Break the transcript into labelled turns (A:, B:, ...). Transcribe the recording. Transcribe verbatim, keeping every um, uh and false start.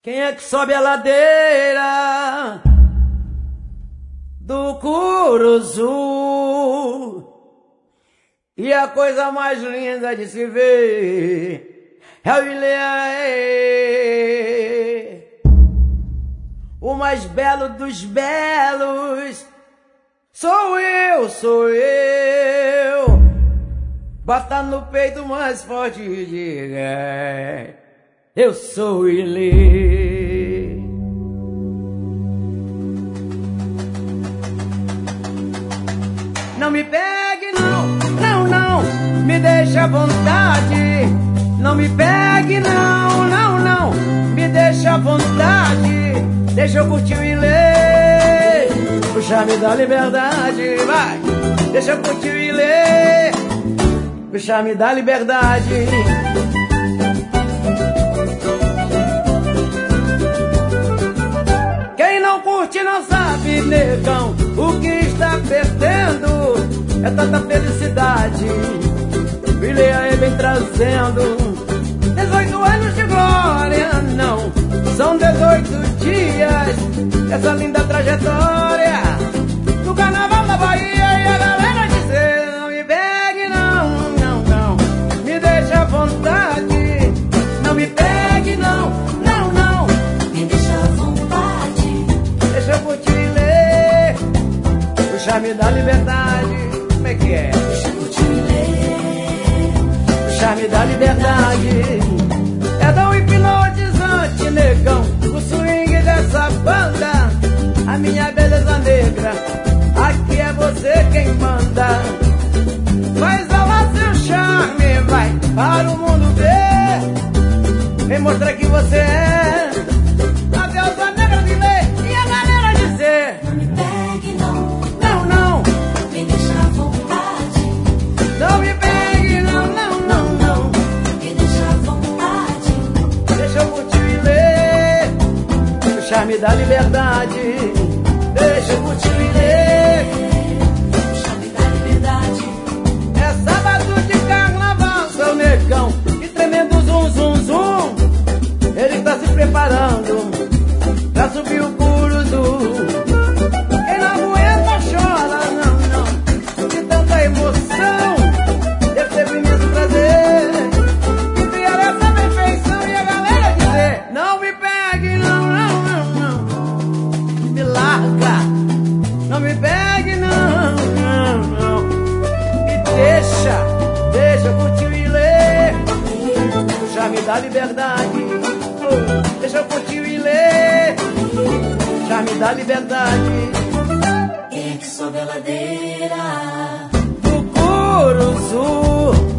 A: Quem é que sobe a ladeira do Curuzu? E a coisa mais linda de se ver é o Ileaê, o mais belo dos belos. Sou eu, sou eu. Bata no peito mais forte e diga: eu sou o Ilê. Não me pegue não, não, não, me deixa à vontade. Não me pegue não, não, não, me deixa à vontade. Deixa eu curtir o Ilê, o charme da liberdade. Vai, deixa eu curtir o Ilê, o charme da liberdade. Quem não curte não sabe, negão, o que está perdendo é tanta felicidade. O Ileaê vem trazendo dezoito anos de glória, não, são dezoito dias essa linda trajetória do carnaval da Bahia. E a galera dizer: não me pegue não, não, não, me deixa à vontade. Não me pegue não, não, não,
B: me deixa à vontade.
A: deixa eu curtir e ler o charme da liberdade. Como é que é?
B: Deixa eu curtir e ler
A: O charme da liberdade é tão hipnotizante, negão, o swing dessa banda. A minha beleza negra, aqui é você quem manda. Faz lá seu charme, vai para o mundo ver. Vem mostrar que você é a deusa negra de lei. E a galera dizer:
B: não me pegue não,
A: não, não,
B: me deixa à vontade.
A: não me pegue, não, não, não, não,
B: Me deixa à vontade.
A: deixa eu curtir e ler o charme da liberdade. Deixa eu curtir e ler
B: O charme da liberdade.
A: é sábado de carnaval, seu negão, e tremendo zum, zum, zum. Ele tá se preparando pra subir o Curuzu. Quem não aguenta chora, não, não, de tanta emoção. Deve ter imenso prazer e criar essa perfeição. E a galera dizer: não me pegue, não, não, não, não, me larga. Não me pegue, não, não, não, me deixa, deixa eu curtir e ler o charme da liberdade. Oh, deixa eu curtir e ler o charme da liberdade.
B: Quem é que sobe a ladeira?
A: O Curuzu.